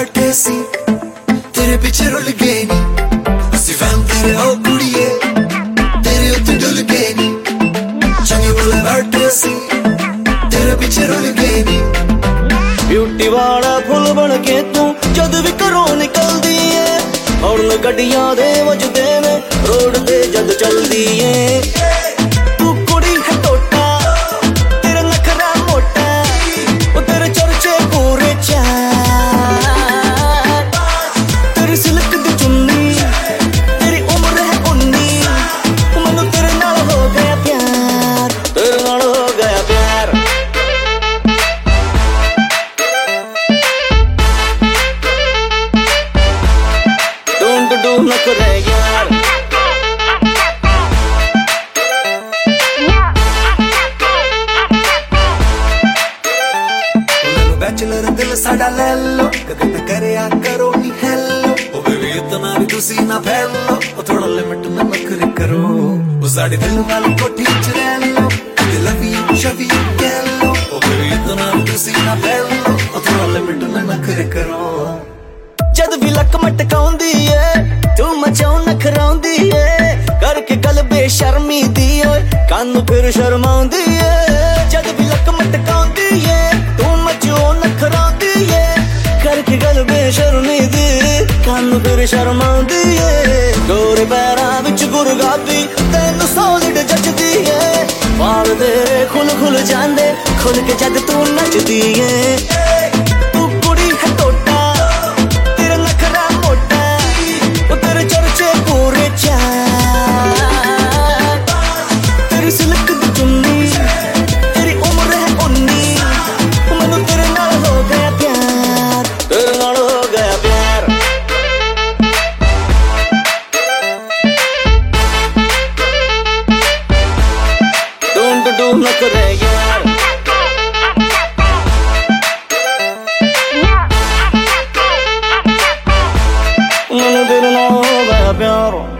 बैठे सी तेरे पीछे रुल गए नी, असी फैन तेरे ओ कुड़िए तेरे उत्ते डुल गए नी। चंगे बोले बैठे सी तेरे पीछे रुल गए नी। ब्यूटी वाला फुल बन के तू जद भी घरों निकलदी है, हॉर्न गड्डियां दे वजदे ने रोड ते जद चलदी है। तू कुड़ी है टोटा तेरा नखरा मोटा, ओ तेरे चर्चे पूरे चार, तेरी सिल्क दी चुन्नी तेरी उम्र है 19, मैनू तेरे नाल हो गया प्यार, तेरे नाल हो गया प्यार। डू न करे यार, बैचलर दिल साडा ले लो, कदे ते करया करो नी हेलो। ओ बेबी इतना भी तुसी ना फैलो, ओ थोड़ा लिमिट में नखरे करो। ओ साडी दिल वाली कोठी च रह लो, I love you शवी कह लो। ओ बेबी इतना भी तुसी ना फैलो, ओ थोड़ा लिमिट में नखरे करो। जद भी लक मटकाउंदी है तू मचाऊ नखराउंदी है, करके गल बेशर्मी दी ओए कानू फिर शर्माउंदी है। जद भी लक मटकाउंदी है तू मचाऊ नखराउंदी है, करके गल बेशर्मी दी कानू फिर शर्माउंदी है। गोरे पैरां विच गुरगाबी तैनू सॉलिड जचदी है, वाल तेरे खुल खुल जांदे खुल के जद तू नचदी है। तू कुड़ी है टोटा तेरा नखरा मोटा, ओ तेरे चर्चे पूरे चार, तेरी सिल्क दी चुन्नी तेरी उम्र है 19, मैनू तेरे नाल हो गया प्यार, तेरे नाल हो गया प्यार। डू न करे यार, मैनू तेरे नाल हो गया प्यार।